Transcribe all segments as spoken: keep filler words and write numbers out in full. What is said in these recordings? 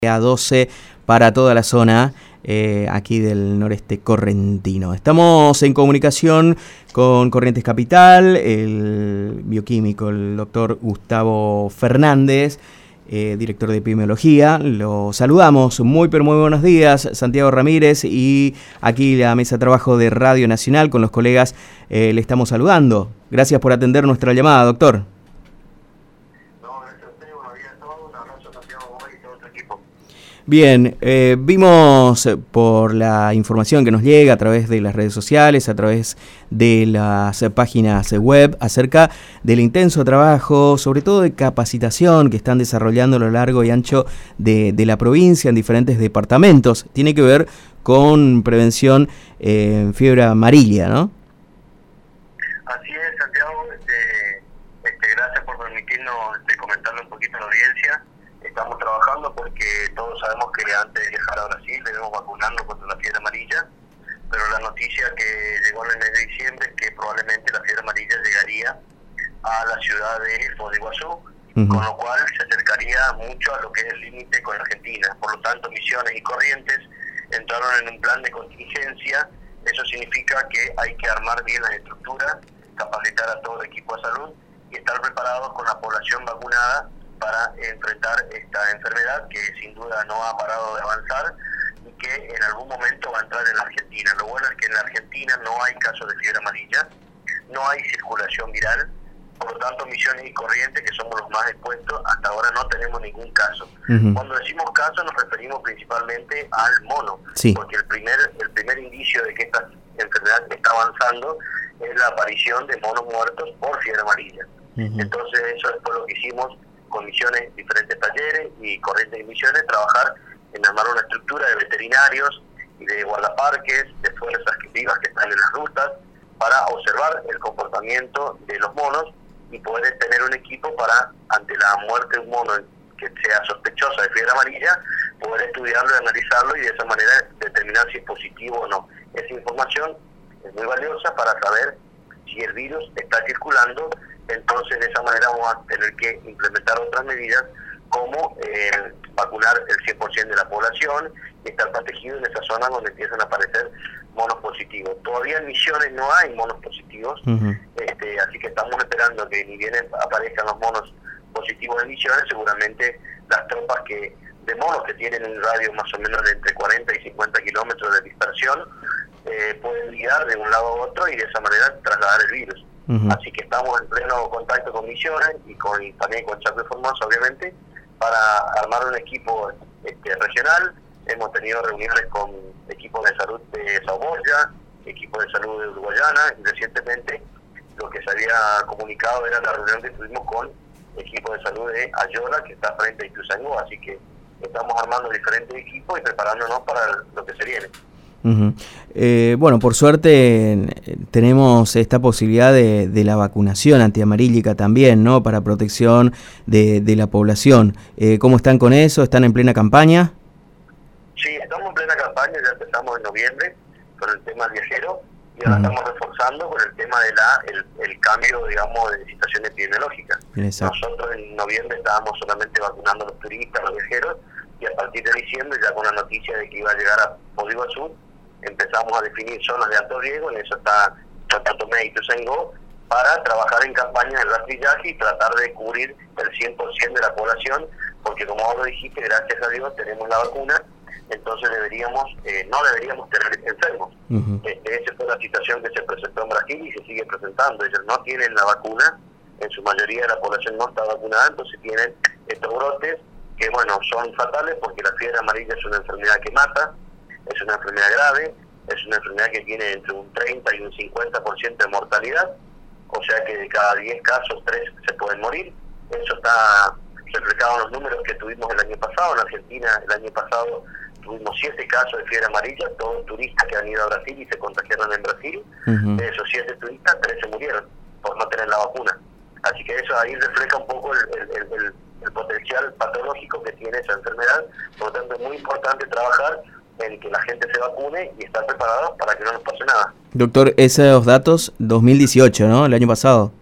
A doce para toda la zona eh, aquí del noreste correntino. Estamos en comunicación con Corrientes Capital, el bioquímico, el doctor Gustavo Fernández, eh, director de epidemiología. Lo saludamos, muy pero muy buenos días, Santiago Ramírez, y aquí la mesa de trabajo de Radio Nacional con los colegas eh, le estamos saludando. Gracias por atender nuestra llamada, doctor. Bien, eh, vimos por la información que nos llega a través de las redes sociales, a través de las páginas web, acerca del intenso trabajo, sobre todo de capacitación que están desarrollando a lo largo y ancho de, de la provincia en diferentes departamentos. Tiene que ver con prevención en eh, fiebre amarilla, ¿no? Así es, Santiago. Este, este, gracias por permitirnos este, comentarle un poquito a la audiencia. Estamos trabajando porque todos sabemos que antes de viajar a Brasil debemos vacunarnos contra la fiebre amarilla, pero la noticia que llegó en el mes de diciembre es que probablemente la fiebre amarilla llegaría a la ciudad de Foz de Iguazú, uh-huh. con lo cual se acercaría mucho a lo que es el límite con Argentina. Por lo tanto, Misiones y Corrientes entraron en un plan de contingencia. Eso significa que hay que armar bien las estructuras, capacitar a todo el equipo de salud y estar preparados con la población vacunada para enfrentar esta enfermedad que sin duda no ha parado de avanzar y que en algún momento va a entrar en la Argentina. Lo bueno es que en la Argentina no hay casos de fiebre amarilla, no hay circulación viral, por lo tanto Misiones y Corrientes, que somos los más expuestos, hasta ahora no tenemos ningún caso. Uh-huh. Cuando decimos caso nos referimos principalmente al mono, sí. porque el primer, el primer indicio de que esta enfermedad está avanzando es la aparición de monos muertos por fiebre amarilla. Uh-huh. Entonces eso es por lo que hicimos con Misiones, diferentes talleres y Corrientes y Misiones, trabajar en armar una estructura de veterinarios y de guardaparques, de fuerzas vivas que están en las rutas, para observar el comportamiento de los monos y poder tener un equipo para, ante la muerte de un mono que sea sospechosa de fiebre amarilla, poder estudiarlo, analizarlo y de esa manera determinar si es positivo o no. Esa información es muy valiosa para saber si el virus está circulando. Entonces de esa manera vamos a tener que implementar otras medidas como eh, vacunar el cien por ciento de la población y estar protegido en esas zonas donde empiezan a aparecer monos positivos. Todavía en Misiones no hay monos positivos, uh-huh. este, así que estamos esperando que ni bien aparezcan los monos positivos en Misiones, seguramente las tropas que de monos que tienen un radio más o menos de entre cuarenta y cincuenta kilómetros de dispersión eh, pueden ligar de un lado a otro y de esa manera trasladar el virus. Uh-huh. Así que estamos en pleno contacto con Misiones y con y también con Chaco de Formosa, obviamente, para armar un equipo este, regional. Hemos tenido reuniones con equipos de salud de Sao Borja, equipos de salud de Uruguayana, y recientemente lo que se había comunicado era la reunión que tuvimos con equipos de salud de Ayola, que está frente a Ituzaingó. Así que estamos armando diferentes equipos y preparándonos para lo que se viene. Uh-huh. Eh, bueno, por suerte eh, tenemos esta posibilidad de, de la vacunación antiamarílica también, ¿no? Para protección de, de la población. Eh, ¿Cómo están con eso? ¿Están en plena campaña? Sí, estamos en plena campaña, ya empezamos en noviembre con el tema viajero y ahora uh-huh. estamos reforzando con el tema de la el, el cambio, digamos, de situación epidemiológica. Exacto. Nosotros en noviembre estábamos solamente vacunando a los turistas, a los viajeros, y a partir de diciembre, ya con la noticia de que iba a llegar a Foz de Iguazú, empezamos a definir zonas de alto riesgo, en eso está Santo Tomé y Ituzaingó, para trabajar en campañas de rastrillaje y tratar de cubrir el cien por ciento de la población, porque como vos lo dijiste, gracias a Dios tenemos la vacuna, entonces deberíamos eh, no deberíamos tener enfermos. Uh-huh. Este, esa fue la situación que se presentó en Brasil y se sigue presentando. Ellos no tienen la vacuna, en su mayoría de la población no está vacunada, entonces tienen estos brotes que, bueno, son fatales porque la fiebre amarilla es una enfermedad que mata, es una enfermedad grave, es una enfermedad que tiene entre un treinta y un cincuenta por ciento de mortalidad, o sea que de cada diez casos, tres se pueden morir. Eso está reflejado en los números que tuvimos el año pasado. En Argentina el año pasado tuvimos siete casos de fiebre amarilla, todos turistas que han ido a Brasil y se contagiaron en Brasil. Uh-huh. De esos siete turistas, tres se murieron por no tener la vacuna. Así que eso ahí refleja un poco el, el, el, el, el potencial patológico que tiene esa enfermedad. Por lo tanto es muy importante trabajar en que la gente se vacune y estar preparados para que no nos pase nada. Doctor, esos datos dos mil dieciocho, ¿no? El año pasado.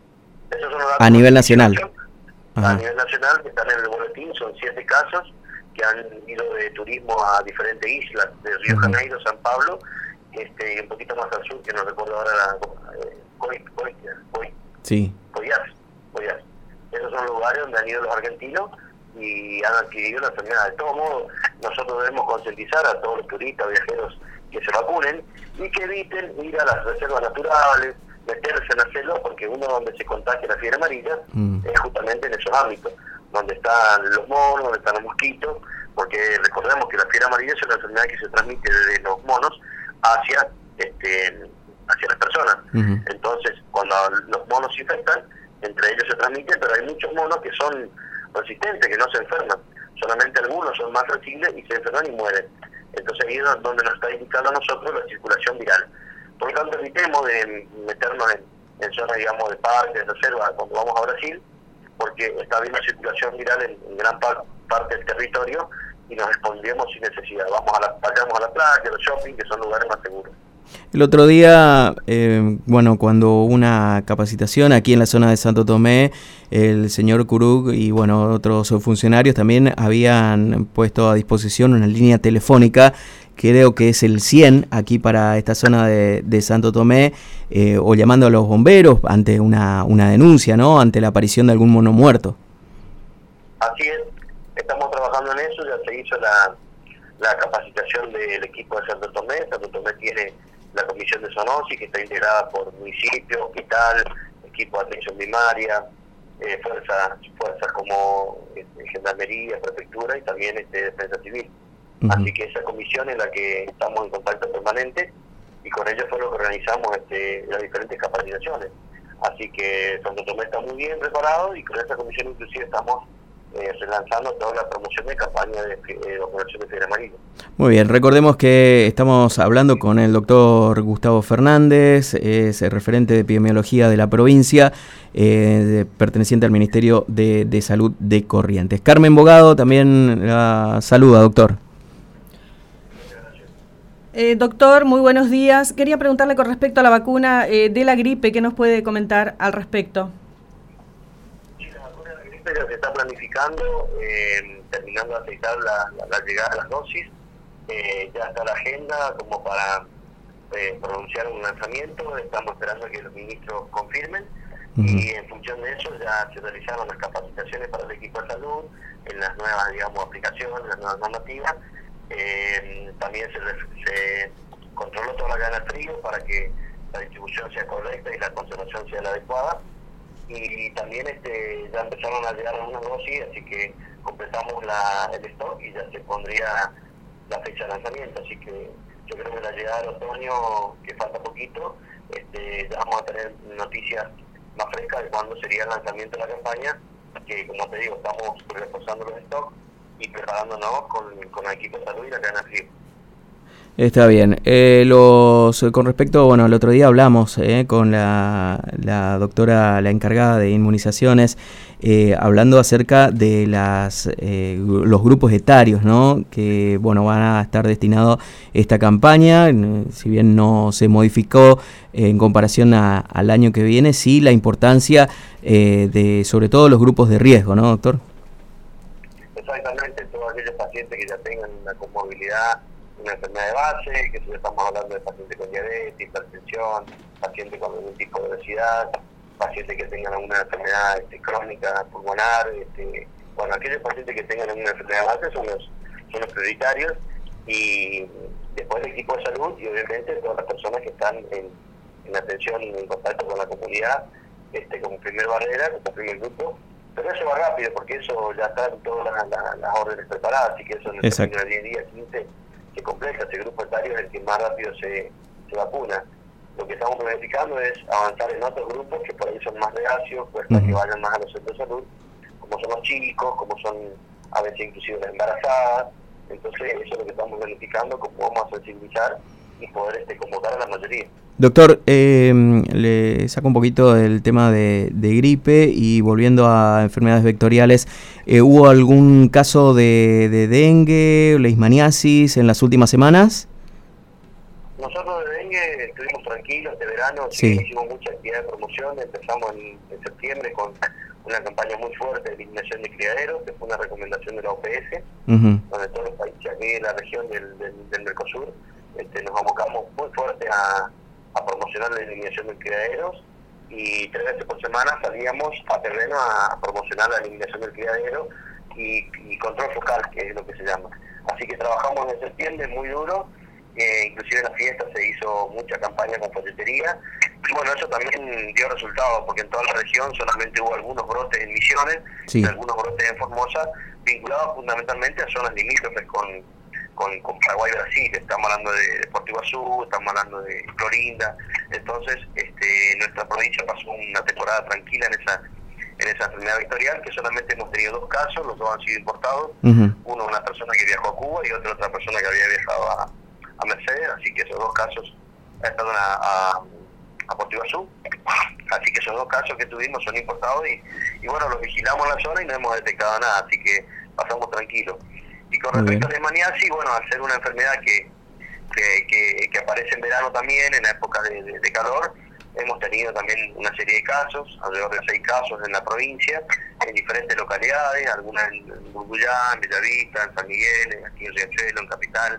Esos son los datos a nivel nacional. A nivel nacional, que están en el boletín, son siete casos que han ido de turismo a diferentes islas, de Río Janeiro, San Pablo, este, y un poquito más al sur, que no recuerdo ahora, la, eh, Coy, Coy, Coy, sí. Coyas, Coyas. Esos son lugares donde han ido los argentinos y han adquirido la enfermedad. De todos modos, nosotros debemos concientizar a todos los turistas, viajeros, que se vacunen y que eviten ir a las reservas naturales, meterse en la selva, porque uno donde se contagia la fiebre amarilla mm. es justamente en esos ámbitos, donde están los monos, donde están los mosquitos, porque recordemos que la fiebre amarilla es una enfermedad que se transmite desde los monos hacia este hacia las personas. Uh-huh. Entonces, cuando los monos se infectan, entre ellos se transmite, pero hay muchos monos que son resistentes, que no se enferman. Solamente algunos son más sensibles y se enferman y mueren. Entonces ahí es donde nos está indicando a nosotros la circulación viral. Por lo tanto, evitemos de meternos en, en zonas, digamos, de parques, de reservas, cuando vamos a Brasil, porque está habiendo circulación viral en, en gran par, parte del territorio y nos expondremos sin necesidad. Vamos a la, vayamos a la playa, a los shopping, que son lugares más seguros. El otro día, eh, bueno, cuando hubo una capacitación aquí en la zona de Santo Tomé, el señor Curug y, bueno, otros funcionarios también habían puesto a disposición una línea telefónica, creo que es el cien, aquí para esta zona de, de Santo Tomé, eh, o llamando a los bomberos ante una, una denuncia, ¿no?, ante la aparición de algún mono muerto. Así es, estamos trabajando en eso, ya se hizo la, la capacitación del equipo de Santo Tomé. Santo Tomé tiene la comisión de zoonosis, que está integrada por municipio, hospital, equipo de atención primaria, eh, fuerzas fuerzas como eh, gendarmería, prefectura y también este, defensa civil. Uh-huh. Así que esa comisión es la que estamos en contacto permanente y con ellos fue lo que organizamos este, las diferentes capacitaciones. Así que Santo Tomé está muy bien preparado y con esa comisión inclusive estamos Eh, relanzando toda la promoción de campaña de, de vacunación de fiebre amarilla. Muy bien, recordemos que estamos hablando con el doctor Gustavo Fernández, es el referente de epidemiología de la provincia, eh, de, perteneciente al Ministerio de, de Salud de Corrientes. Carmen Bogado también la saluda, doctor. Eh, doctor, muy buenos días. Quería preguntarle con respecto a la vacuna eh, de la gripe, ¿qué nos puede comentar al respecto? Ya se está planificando, eh, terminando de aceitar la, la, la llegada de las dosis, eh, ya está la agenda como para eh, pronunciar un lanzamiento, estamos esperando que los ministros confirmen uh-huh. y en función de eso ya se realizaron las capacitaciones para el equipo de salud en las nuevas, digamos, aplicaciones, las nuevas normativas, eh, también se, se controló toda la cadena de frío para que la distribución sea correcta y la conservación sea la adecuada. Y también este ya empezaron a llegar algunas dosis, así que completamos la, el stock y ya se pondría la fecha de lanzamiento. Así que yo creo que la llegada del otoño, que falta poquito, este, ya vamos a tener noticias más frescas de cuándo sería el lanzamiento de la campaña, que como te digo, estamos reforzando los stocks y preparándonos con, con el equipo de salud y la cadena fría. Está bien. Eh, los con respecto, bueno, el otro día hablamos eh, con la, la doctora, la encargada de inmunizaciones, eh, hablando acerca de las eh, los grupos etarios, ¿no?, que, bueno, van a estar destinados a esta campaña. Si bien no se modificó eh, en comparación a, al año que viene, sí la importancia eh, de, sobre todo, los grupos de riesgo, ¿no, doctor? Exactamente, todos aquellos pacientes que ya tengan una comorbilidad, una enfermedad de base, que si estamos hablando de pacientes con diabetes, hipertensión, pacientes con algún tipo de obesidad, pacientes que tengan alguna enfermedad este, crónica, pulmonar, este, bueno, aquellos pacientes que tengan alguna enfermedad de base son los, son los prioritarios, y después el equipo de salud y obviamente todas las personas que están en, en atención y en contacto con la comunidad, este, como primer barrera, como primer grupo. Pero eso va rápido porque eso ya están todas las, las, las órdenes preparadas, así que eso en el término de diez días, quince, se completa. Ese grupo etario es el que más rápido se, se vacuna. Lo que estamos planificando es avanzar en otros grupos que por ahí son más reacios, pues para uh-huh. que vayan más a los centros de salud, como son los chicos, como son a veces inclusive las embarazadas. Entonces eso es lo que estamos planificando, cómo vamos a sensibilizar y poder este, convocar a la mayoría. Doctor, eh, le saco un poquito del tema de, de gripe y volviendo a enfermedades vectoriales, eh, ¿hubo algún caso de, de dengue o leishmaniasis en las últimas semanas? Nosotros de dengue estuvimos tranquilos este verano, sí. sí, hicimos mucha actividad de promoción, empezamos en, en septiembre con, una campaña muy fuerte de eliminación de criaderos, que fue una recomendación de la O P S, uh-huh. donde todos los países aquí de la región del, del, del Mercosur este, nos abocamos muy fuerte a, a promocionar la eliminación de criaderos, y tres veces por semana salíamos a terreno a promocionar la eliminación del criadero y, y control focal, que es lo que se llama. Así que trabajamos en septiembre muy duro, eh, inclusive en la fiesta se hizo mucha campaña con folletería, y bueno, eso también dio resultados, porque en toda la región solamente hubo algunos brotes en Misiones, sí. y algunos brotes en Formosa, vinculados fundamentalmente a zonas limítrofes con, con, con Paraguay y Brasil. Estamos hablando de, de Puerto Iguazú, estamos hablando de Clorinda. Entonces este, nuestra provincia pasó una temporada tranquila en esa en esa enfermedad vectorial, que solamente hemos tenido dos casos, los dos han sido importados, uh-huh. uno una persona que viajó a Cuba y otro otra persona que había viajado a, a Mercedes, así que esos dos casos han estado a, a, a Puerto Iguazú, así que esos dos casos que tuvimos son importados y, y bueno, los vigilamos en la zona y no hemos detectado nada, así que pasamos tranquilos. Y con respecto a la leishmaniasis, bueno, al ser una enfermedad que, que, que, que aparece en verano también, en la época de, de, de calor, hemos tenido también una serie de casos, alrededor de seis casos en la provincia, en diferentes localidades, algunas en Burguyá, en Bellavista, en San Miguel, aquí en Riachuelo, en Capital.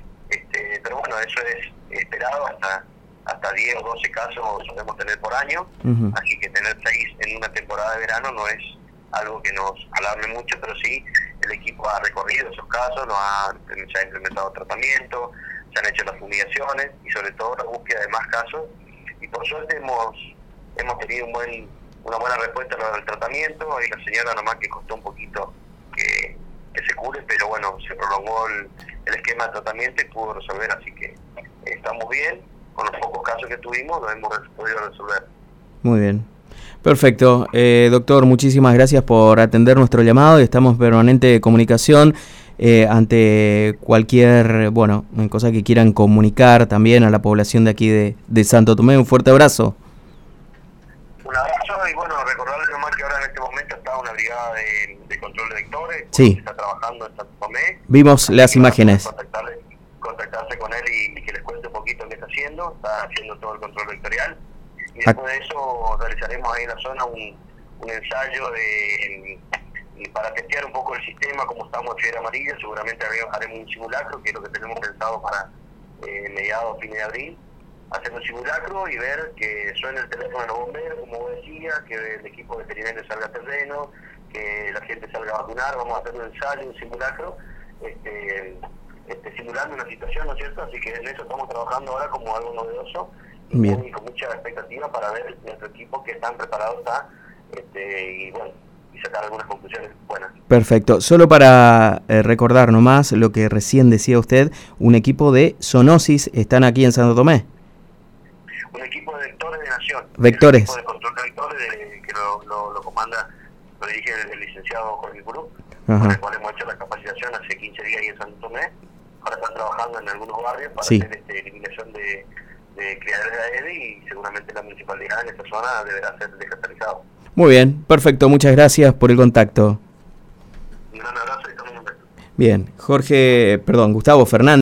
Este, pero bueno, eso es esperado, hasta hasta diez o doce casos solemos tener por año, uh-huh. así que tener seis en una temporada de verano no es algo que nos alarme mucho, pero sí el equipo ha recorrido esos casos, no ha, se ha implementado tratamiento, se han hecho las fumigaciones y sobre todo la búsqueda de más casos. Y por suerte hemos hemos tenido un buen una buena respuesta a lo del tratamiento. Hay la señora nomás que costó un poquito que, que se cure, pero bueno, se prolongó el, el esquema de tratamiento y pudo resolver, así que eh, estamos bien. Con los pocos casos que tuvimos lo hemos podido resolver. Muy bien. Perfecto. Eh, doctor, muchísimas gracias por atender nuestro llamado y estamos en permanente comunicación. Eh, ante cualquier, bueno, cosa que quieran comunicar también a la población de aquí de, de Santo Tomé. Un fuerte abrazo. Un abrazo y bueno, recordarles nomás que ahora en este momento está una brigada de, de control de vectores, sí. que está trabajando en Santo Tomé. Vimos las imágenes. Contactarle, contactarse con él y, y que les cuente un poquito qué está haciendo, está haciendo todo el control vectorial. Y después de eso realizaremos ahí en la zona un, un ensayo de... Y para testear un poco el sistema, como estamos en fiebre amarilla, seguramente haremos un simulacro, que es lo que tenemos pensado para eh, mediados, fines de abril, hacer un simulacro y ver que suene el teléfono de los bomberos, como vos decías, que el equipo veterinario salga a terreno, que la gente salga a vacunar. Vamos a hacer un ensayo, un simulacro, este, este, simulando una situación, ¿no es cierto? Así que en eso estamos trabajando ahora como algo novedoso y, y con mucha expectativa para ver nuestro equipo que tan preparado está, este, y bueno, y sacar algunas conclusiones buenas. Perfecto. Solo para eh, recordar nomás lo que recién decía usted, un equipo de zoonosis están aquí en Santo Tomé. Un equipo de vectores de Nación. Vectores. Un equipo de control de vectores de, que lo, lo, lo comanda, lo dirige el, el licenciado Jorge Gurú, con el cual hemos hecho la capacitación hace quince días ahí en Santo Tomé. Ahora están trabajando en algunos barrios para sí. hacer este, eliminación de, de criaderos de Aedes y seguramente la municipalidad en esta zona deberá ser descatalizado. Muy bien, perfecto, muchas gracias por el contacto. Un gran abrazo y estamos en contacto. Bien, Jorge, perdón, Gustavo Fernández.